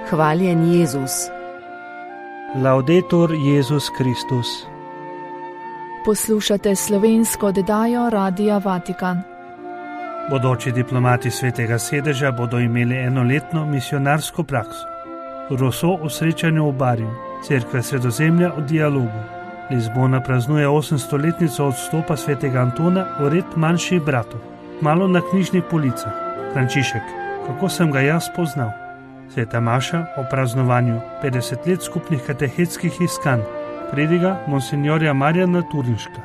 Hvaljen Jezus. Laudetur Jezus Kristus. Poslušate slovensko oddajo Radia Vatikan. Bodoči diplomati Svetega sedeža bodo imeli enoletno misionarsko prakso. Rousseau o srečanju v Barju, Cerkve Sredozemlja o dialogu. Lizbona praznuje 800-letnico odstopa Svetega Antona v red manjših bratov. Malo na knjižnih policah. Frančišek, kako sem ga jaz poznal. Sveta maša o praznovanju 50 let skupnih katehetskih iskanj. Prediga monsinjorja Marjana Turniška.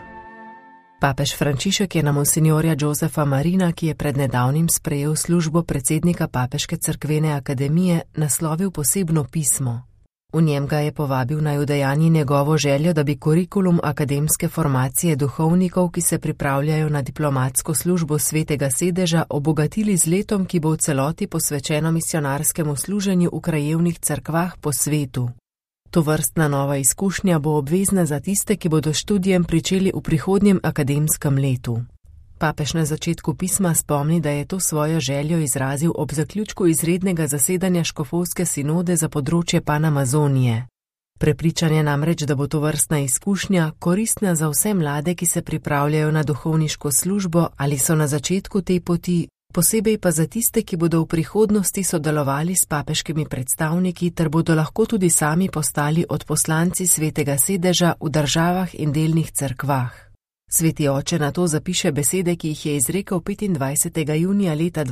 Papež Frančišek je na monsinjorja Josefa Marina, ki je pred nedavnim sprejel službo predsednika Papeške cerkvene akademije, naslovil posebno pismo. V njem ga je povabil naj udejanji njegovo željo, da bi kurikulum akademske formacije duhovnikov, ki se pripravljajo na diplomatsko službo Svetega sedeža, obogatili z letom, ki bo v celoti posvečeno misionarskemu služenju v krajevnih cerkvah po svetu. Tovrstna nova izkušnja bo obvezna za tiste, ki bodo študijem pričeli v prihodnjem akademskem letu. Papež na začetku pisma spomni, da je to svojo željo izrazil ob zaključku izrednega zasedanja škofovske sinode za področje Panamazonije. Prepričan je namreč, da bo tovrstna izkušnja koristna za vse mlade, ki se pripravljajo na duhovniško službo ali so na začetku te poti, posebej pa za tiste, ki bodo v prihodnosti sodelovali s papeškimi predstavniki ter bodo lahko tudi sami postali odposlanci Svetega sedeža v državah in delnih cerkvah. Sveti oče na to zapiše besede, ki jih je izrekel 25. junija leta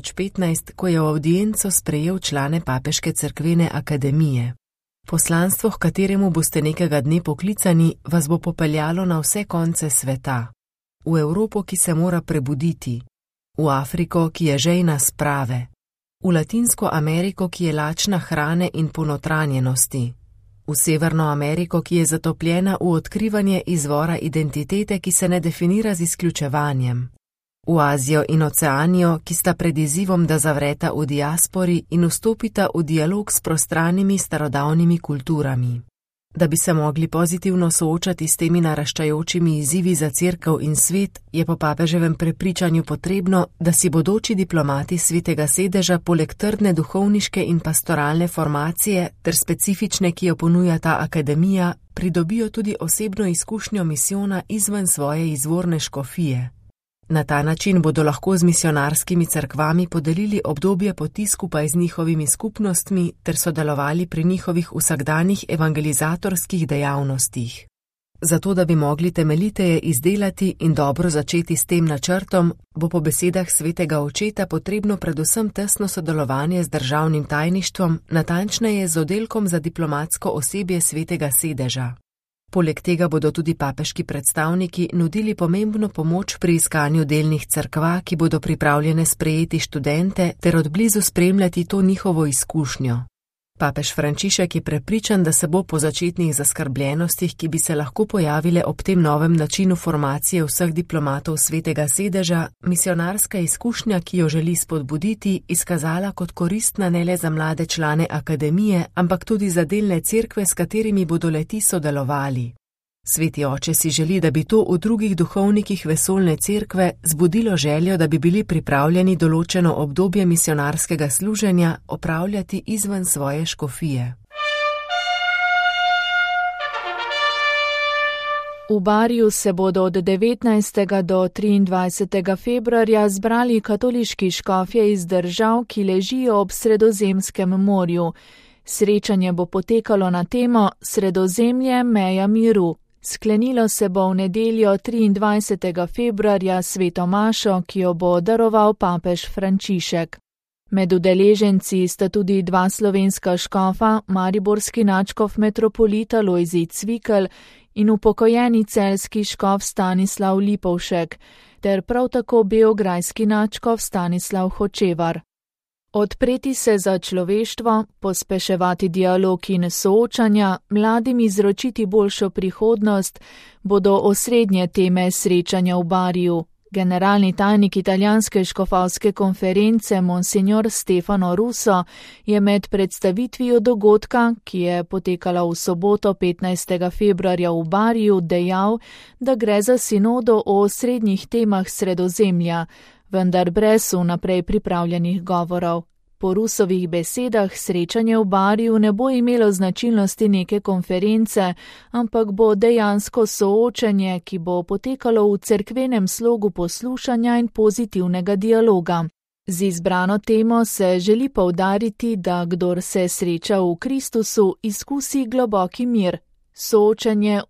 2015, ko je v avdienco sprejel člane Papeške cerkvene akademije. Poslanstvo, h kateremu boste nekega dne poklicani, vas bo popeljalo na vse konce sveta. V Evropo, ki se mora prebuditi. V Afriko, ki je žejna sprave. V Latinsko Ameriko, ki je lačna hrane in ponotranjenosti. V Severno Ameriko, ki je zatopljena v odkrivanje izvora identitete, ki se ne definira z izključevanjem. V Azijo in Oceanijo, ki sta pred izzivom, da zavreta v diaspori in vstopita v dialog s prostranimi starodavnimi kulturami. Da bi se mogli pozitivno soočati s temi naraščajočimi izzivi za cerkev in svet, je po papeževem prepričanju potrebno, da si bodoči diplomati Svetega sedeža poleg trdne duhovniške in pastoralne formacije ter specifične, ki jo ponuja ta akademija, pridobijo tudi osebno izkušnjo misijona izven svoje izvorne škofije. Na ta način bodo lahko z misionarskimi cerkvami podelili obdobje poti skupaj z njihovimi skupnostmi ter sodelovali pri njihovih vsakdanjih evangelizatorskih dejavnostih. Zato, da bi mogli temeljiteje izdelati in dobro začeti s tem načrtom, bo po besedah svetega očeta potrebno predvsem tesno sodelovanje z državnim tajništvom, natančneje z oddelkom za diplomatsko osebje Svetega sedeža. Poleg tega bodo tudi papeški predstavniki nudili pomembno pomoč pri iskanju delnih cerkva, ki bodo pripravljene sprejeti študente ter odblizu spremljati to njihovo izkušnjo. Papež Frančišek je prepričan, da se bo po začetnih zaskrbljenostih, ki bi se lahko pojavile ob tem novem načinu formacije vseh diplomatov Svetega sedeža, misionarska izkušnja, ki jo želi spodbuditi, izkazala kot koristna ne le za mlade člane akademije, ampak tudi za delne cerkve, s katerimi bodo le-ti sodelovali. Sveti oče si želi, da bi to v drugih duhovnikih vesoljne cerkve zbudilo željo, da bi bili pripravljeni določeno obdobje misionarskega služenja opravljati izven svoje škofije. V Barju se bodo od 19. do 23. februarja zbrali katoliški škofje iz držav, ki ležijo ob Sredozemskem morju. Srečanje bo potekalo na temo Sredozemlje, meja miru. Sklenilo se bo v nedeljo 23. februarja sveto mašo, ki jo bo daroval papež Frančišek. Med udeleženci sta tudi dva slovenska škofa, mariborski nadškof metropolita Lojzij Cvikl in upokojeni celjski škof Stanislav Lipovšek, ter prav tako beograjski nadškof Stanislav Hočevar. Odpreti se za človeštvo, pospeševati dialog in soočanja, mladim izročiti boljšo prihodnost, bodo osrednje teme srečanja v Barju. Generalni tajnik italijanske škofovske konference Monsignor Stefano Russo je med predstavitvijo dogodka, ki je potekala v soboto 15. februarja v Barju, dejal, da gre za sinodo o osrednjih temah Sredozemlja, vendar brez vnaprej pripravljenih govorov. Po Rusovih besedah srečanje v Bariju ne bo imelo značilnosti neke konference, ampak bo dejansko soočenje, ki bo potekalo v cerkvenem slogu poslušanja in pozitivnega dialoga. Z izbrano temo se želi poudariti, da kdor se sreča v Kristusu, izkusi globoki mir. Soočenje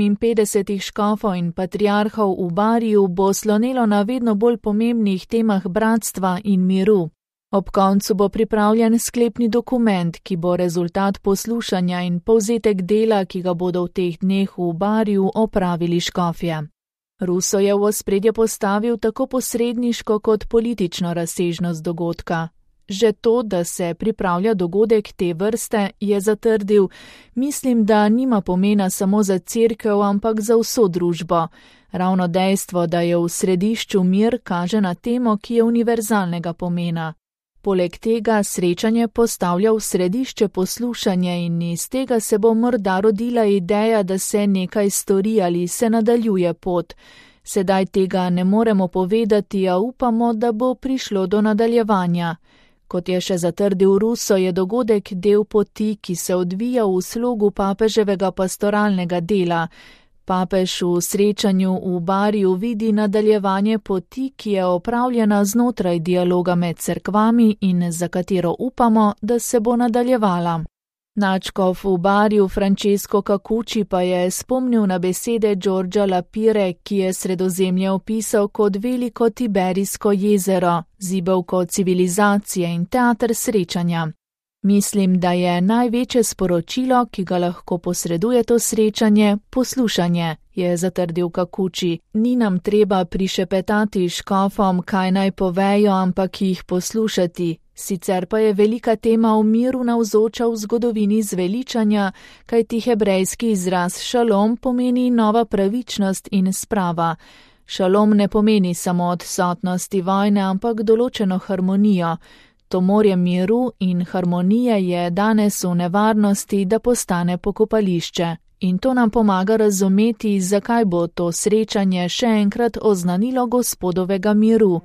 58 škofov in patriarhov v Bariju bo slonelo na vedno bolj pomembnih temah bratstva in miru. Ob koncu bo pripravljen sklepni dokument, ki bo rezultat poslušanja in povzetek dela, ki ga bodo v teh dneh v Bariju opravili škofje. Ruso je v ospredje postavil tako posredniško kot politično razsežnost dogodka. Že to, da se pripravlja dogodek te vrste, je zatrdil, mislim, da nima pomena samo za cerkev, ampak za vso družbo. Ravno dejstvo, da je v središču mir, kaže na temo, ki je univerzalnega pomena. Poleg tega srečanje postavlja v središče poslušanje in iz tega se bo morda rodila ideja, da se nekaj stori ali se nadaljuje pot. Sedaj tega ne moremo povedati, a upamo, da bo prišlo do nadaljevanja. Kot je še zatrdil Ruso, je dogodek del poti, ki se odvija v slogu papeževega pastoralnega dela. Papež v srečanju v Bariju vidi nadaljevanje poti, ki je opravljena znotraj dialoga med cerkvami in za katero upamo, da se bo nadaljevala. Nadškof v Bariju Francesco Cacucci pa je spomnil na besede Giorgia Lapire, ki je Sredozemlje opisal kot veliko Tiberijsko jezero, zibelko civilizacije in teater srečanja. Mislim, da je največje sporočilo, ki ga lahko posreduje to srečanje, poslušanje, je zatrdil Cacucci. Ni nam treba prišepetati škofom, kaj naj povejo, ampak jih poslušati. Sicer pa je velika tema v miru navzoča v zgodovini zveličanja, kajti hebrejski izraz šalom pomeni nova pravičnost in sprava. Šalom ne pomeni samo odsotnosti vojne, ampak določeno harmonijo. To morje miru in harmonije je danes v nevarnosti, da postane pokopališče. In to nam pomaga razumeti, zakaj bo to srečanje še enkrat oznanilo Gospodovega miru.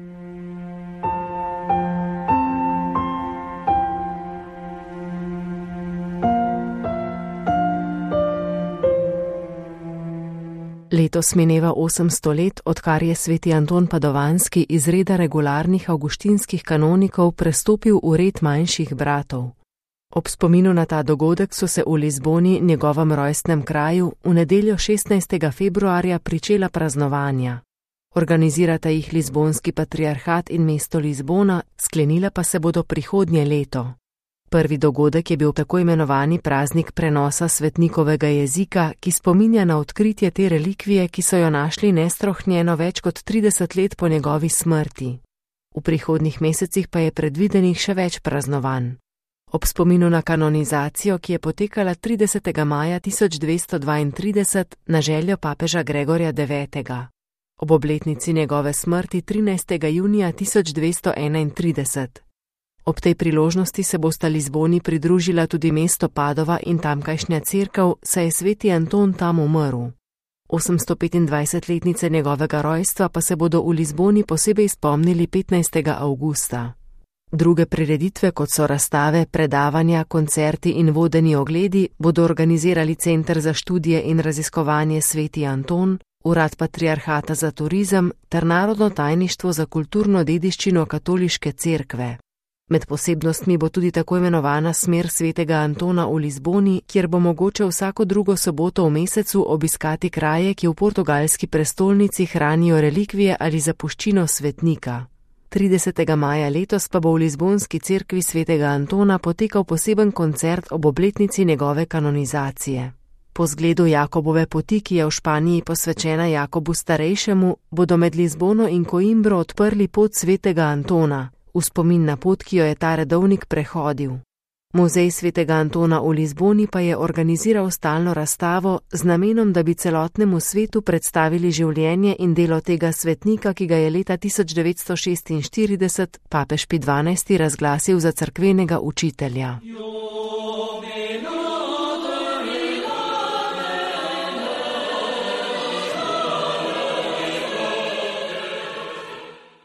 Letos mineva 800 let, odkar je sveti Anton Padovanski iz reda regularnih avguštinskih kanonikov prestopil v red manjših bratov. Ob spominu na ta dogodek so se v Lizboni, njegovem rojstnem kraju, v nedeljo 16. februarja pričela praznovanja. Organizirata jih Lizbonski patriarhat in mesto Lizbona, sklenila pa se bodo prihodnje leto. Prvi dogodek je bil tako imenovani praznik prenosa svetnikovega jezika, ki spominja na odkritje te relikvije, ki so jo našli nestrohnjeno več kot 30 let po njegovi smrti. V prihodnjih mesecih pa je predvidenih še več praznovanj. Ob spominu na kanonizacijo, ki je potekala 30. maja 1232 na željo papeža Gregorja IX. Ob obletnici njegove smrti 13. junija 1231. Ob tej priložnosti se bosta Lizboni pridružila tudi mesto Padova in tamkajšnja cerkev, saj je sveti Anton tam umrl. 825-letnice njegovega rojstva pa se bodo v Lizboni posebej spomnili 15. avgusta. Druge prireditve, kot so razstave, predavanja, koncerti in vodeni ogledi, bodo organizirali Center za študije in raziskovanje Sveti Anton, Urad patriarhata za turizem ter Narodno tajništvo za kulturno dediščino katoliške cerkve. Med posebnostmi bo tudi tako imenovana smer svetega Antona v Lizboni, kjer bo mogoče vsako drugo soboto v mesecu obiskati kraje, ki v portugalski prestolnici hranijo relikvije ali zapuščino svetnika. 30. maja letos pa bo v Lizbonski cerkvi svetega Antona potekal poseben koncert ob obletnici njegove kanonizacije. Po zgledu Jakobove poti, ki je v Španiji posvečena Jakobu starejšemu, bodo med Lizbono in Coimbro odprli pot svetega Antona, v spomin na pot, ki jo je ta redovnik prehodil. Muzej svetega Antona v Lizboni pa je organiziral stalno razstavo z namenom, da bi celotnemu svetu predstavili življenje in delo tega svetnika, ki ga je leta 1946 papež Pij XII razglasil za cerkvenega učitelja.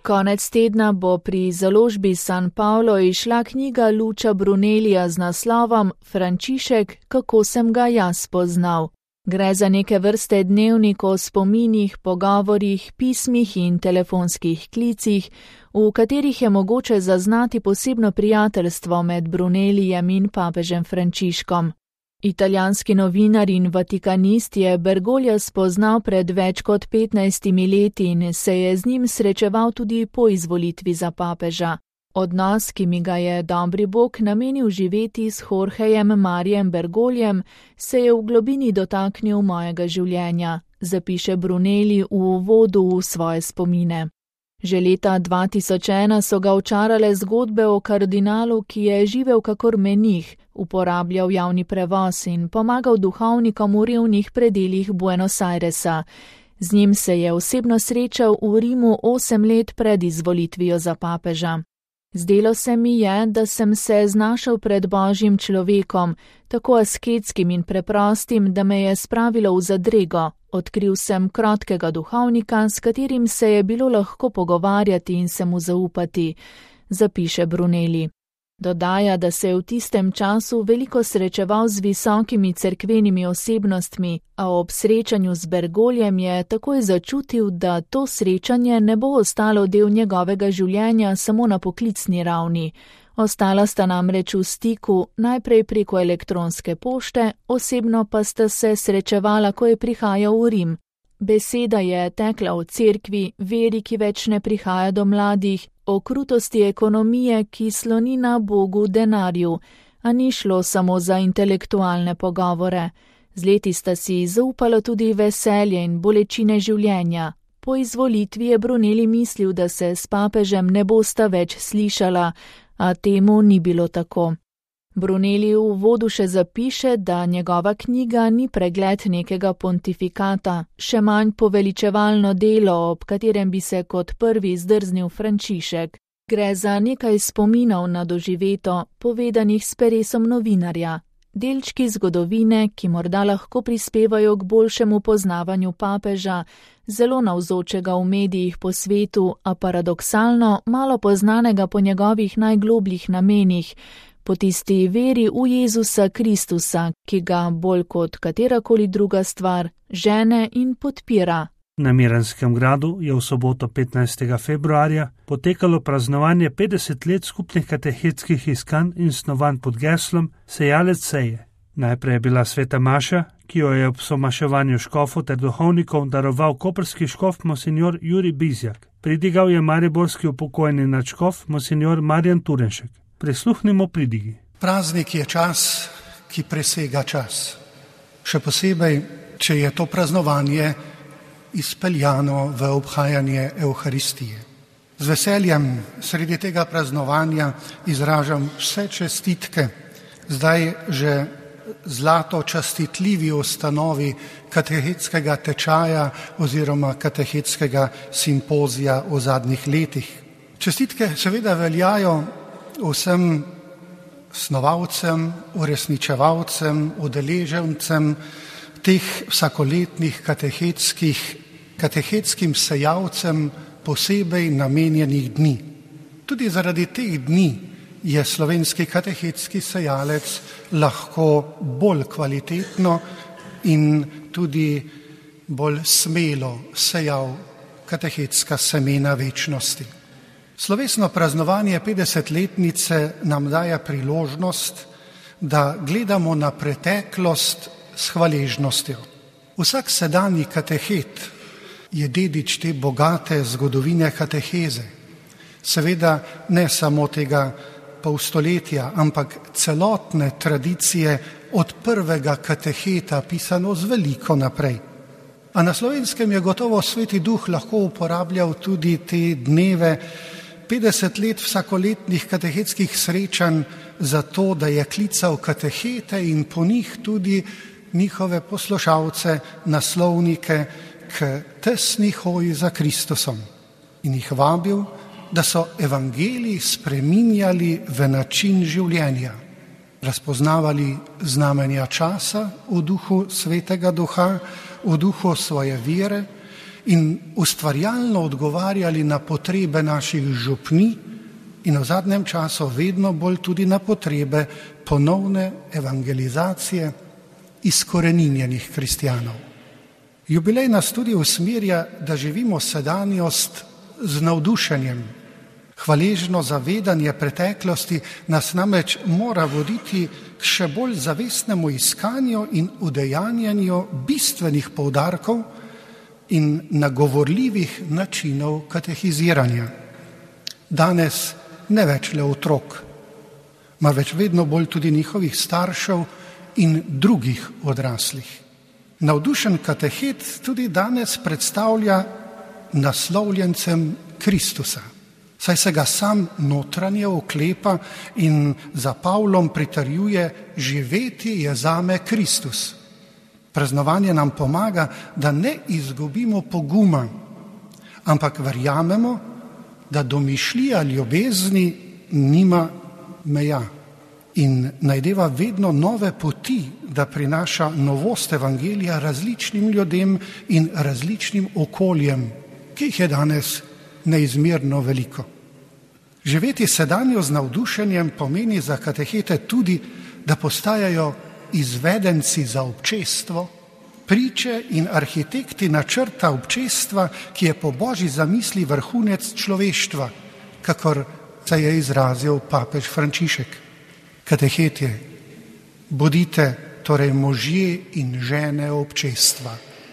Konec tedna bo pri založbi San Paolo izšla knjiga Luča Brunellija z naslovom Frančišek, kako sem ga jaz poznal. Gre za neke vrste dnevnik o spominih, pogovorih, pismih in telefonskih klicih, v katerih je mogoče zaznati posebno prijateljstvo med Brunellijem in papežem Frančiškom. Italijanski novinar in vatikanist je Bergoglia spoznal pred več kot 15 leti in se je z njim srečeval tudi po izvolitvi za papeža. Odnos, ki mi ga je dobri Bog namenil živeti s Jorgejem Marijem Bergogliem, se je v globini dotaknil mojega življenja, zapiše Brunelli v uvodu v svoje spomine. Že leta 2001 so ga očarale zgodbe o kardinalu, ki je živel kakor menih, uporabljal javni prevoz in pomagal duhovnikom v revnih predelih Buenos Airesa. Z njim se je osebno srečal v Rimu 8 let pred izvolitvijo za papeža. Zdelo se mi je, da sem se znašel pred Božjim človekom, tako asketskim in preprostim, da me je spravilo v zadrego. Odkril sem krotkega duhovnika, s katerim se je bilo lahko pogovarjati in se mu zaupati, zapiše Brunelli. Dodaja, da se je v tistem času veliko srečeval z visokimi cerkvenimi osebnostmi, a ob srečanju z Bergogliem je takoj začutil, da to srečanje ne bo ostalo del njegovega življenja samo na poklicni ravni. Ostala sta namreč v stiku, najprej preko elektronske pošte, osebno pa sta se srečevala, ko je prihajal v Rim. Beseda je tekla o cerkvi, veri, ki več ne prihaja do mladih, o krutosti ekonomije, ki sloni na Bogu denarju, a ni šlo samo za intelektualne pogovore. Z leti sta si zaupala tudi veselje in bolečine življenja. Po izvolitvi je Brunelli mislil, da se s papežem ne bosta več slišala, a temu ni bilo tako. Brunelli v uvodu še zapiše, da njegova knjiga ni pregled nekega pontifikata, še manj poveličevalno delo, ob katerem bi se kot prvi zdrznil Frančišek. Gre za nekaj spominov na doživeto, povedanih s peresom novinarja. Delčki zgodovine, ki morda lahko prispevajo k boljšemu poznavanju papeža, zelo navzočega v medijih po svetu, a paradoksalno malo poznanega po njegovih najglobljih namenih, po tisti veri v Jezusa Kristusa, ki ga bolj kot katerakoli druga stvar žene in podpira. Na Miranskem gradu je v soboto 15. februarja potekalo praznovanje 50 let skupnih katehetskih iskanj in snovanj pod geslom Sejalec seje. Najprej je bila sveta maša, ki jo je ob somaševanju škofov ter duhovnikov daroval koprski škof monsignor Jurij Bizjak. Pridigal je mariborski upokojeni nadškof monsignor Marjan Turenšek. Prisluhnimo pridigi. Praznik je čas, ki presega čas. Še posebej, če je to praznovanje izpeljano v obhajanje Evharistije. Z veseljem sredi tega praznovanja izražam vse čestitke, zdaj že zlato častitljivi ustanovi katehetskega tečaja oziroma katehetskega simpozija v zadnjih letih. Čestitke seveda veljajo vsem snovalcem, uresničevalcem, udeležencem teh vsakoletnih katehetskim sejalcem posebej namenjenih dni. Tudi zaradi teh dni je slovenski katehetski sejalec lahko bolj kvalitetno in tudi bolj smelo sejal katehetska semena večnosti. Slovesno praznovanje 50-letnice nam daje priložnost, da gledamo na preteklost s hvaležnostjo. Vsak sedanji katehet je dedič te bogate zgodovine kateheze. Seveda ne samo tega pol stoletja, ampak celotne tradicije od prvega kateheta pisano z veliko naprej. A na Slovenskem je gotovo Sveti Duh lahko uporabljal tudi te dneve 50 let vsakoletnih katehetskih srečanj za to, da je klical katehete in po njih tudi njihove poslušalce, naslovnike k tesni hoji za Kristusom in jih vabil, da so evangelij spreminjali v način življenja, razpoznavali znamenja časa v duhu Svetega Duha, v duhu svoje vere in ustvarjalno odgovarjali na potrebe naših župni in v zadnjem času vedno bolj tudi na potrebe ponovne evangelizacije izkoreninjenih kristjanov. Jubilej nas tudi usmerja, da živimo sedanjost z navdušenjem. Hvaležno zavedanje preteklosti nas namreč mora voditi k še bolj zavestnemu iskanju in udejanjanju bistvenih poudarkov in nagovorljivih načinov katehiziranja. Danes ne več le otrok, marveč vedno bolj tudi njihovih staršev in drugih odraslih. Navdušen katehet tudi danes predstavlja naslovljencem Kristusa, saj se ga sam notranje oklepa in za Pavlom pritrjuje: živeti je zame Kristus. Praznovanje nam pomaga, da ne izgubimo poguma, ampak verjamemo, da domišljija ljubezni nima meja in najdeva vedno nove poti, da prinaša novost evangelija različnim ljudem in različnim okoljem, ki jih je danes neizmerno veliko. Živeti sedanjo z navdušenjem pomeni za katehete tudi, da postajajo izvedenci za občestvo, priče in arhitekti načrta občestva, ki je po Božji zamisli vrhunec človeštva, kakor se je izrazil papež Frančišek. Katehetje, bodite torej možje in žene občestva.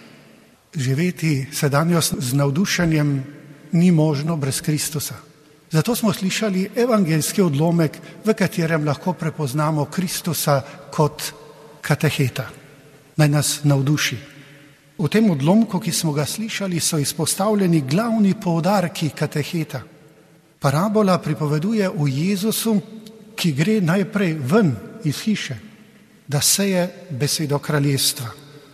Živeti sedanjost z navdušenjem ni možno brez Kristusa. Zato smo slišali evangeljski odlomek, v katerem lahko prepoznamo Kristusa kot kateheta. Naj nas navduši. V tem odlomku, ki smo ga slišali, so izpostavljeni glavni poudarki kateheta. Parabola pripoveduje o Jezusu, ki gre najprej ven iz hiše, da seje besedo kraljestva.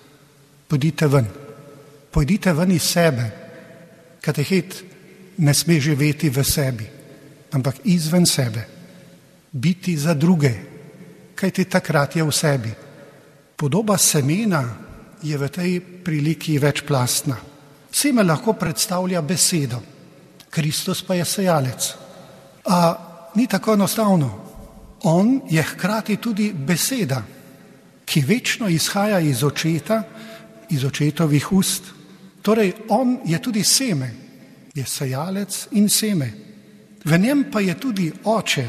Pojdite ven iz sebe. Katehet ne sme živeti v sebi, ampak izven sebe. Biti za druge, kajti takrat je v sebi. Podoba semena je v tej priliki večplastna. Seme lahko predstavlja besedo, Kristus pa je sejalec. A ni tako enostavno. On je hkrati tudi beseda, ki večno izhaja iz očeta, iz očetovih ust. Torej, on je tudi seme, je sejalec in seme. V njem pa je tudi oče,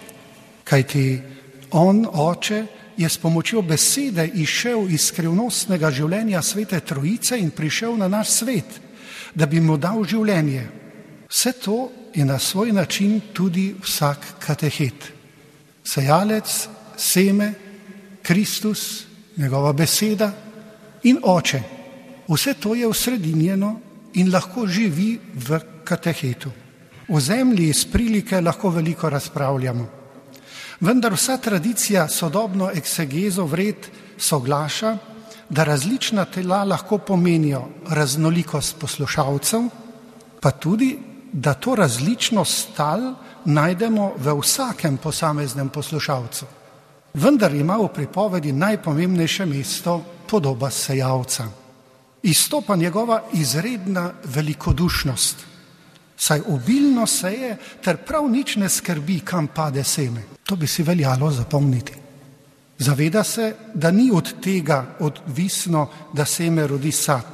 kajti on, oče, je s pomočjo besede izšel iz skrivnostnega življenja Svete Trojice in prišel na naš svet, da bi mu dal življenje. Vse to je na svoj način tudi vsak katehet. Sejalec, seme, Kristus, njegova beseda in oče. Vse to je osredinjeno in lahko živi v katehetu. O zemlji iz prilike lahko veliko razpravljamo. Vendar vsa tradicija sodobno eksegezo vred soglaša, da različna tela lahko pomenijo raznolikost poslušalcev, pa tudi, da to različnost tal najdemo v vsakem posameznem poslušalcu. Vendar ima v pripovedi najpomembnejše mesto podoba sejalca. Izstopa njegova izredna velikodušnost, saj obilno seje ter prav nič ne skrbi, kam pade seme. To bi si veljalo zapomniti. Zaveda se, da ni od tega odvisno, da seme rodi sad.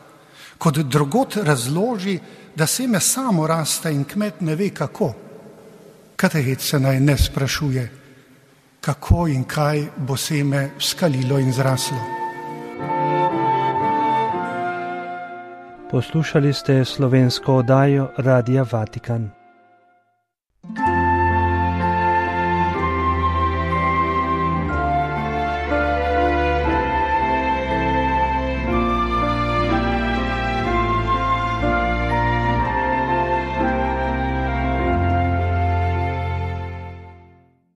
Kot drugot razloži, da seme samo raste in kmet ne ve kako. Katehet se naj ne sprašuje, kako in kaj bo seme skalilo in zraslo. Poslušali ste slovensko oddajo Radia Vatikan.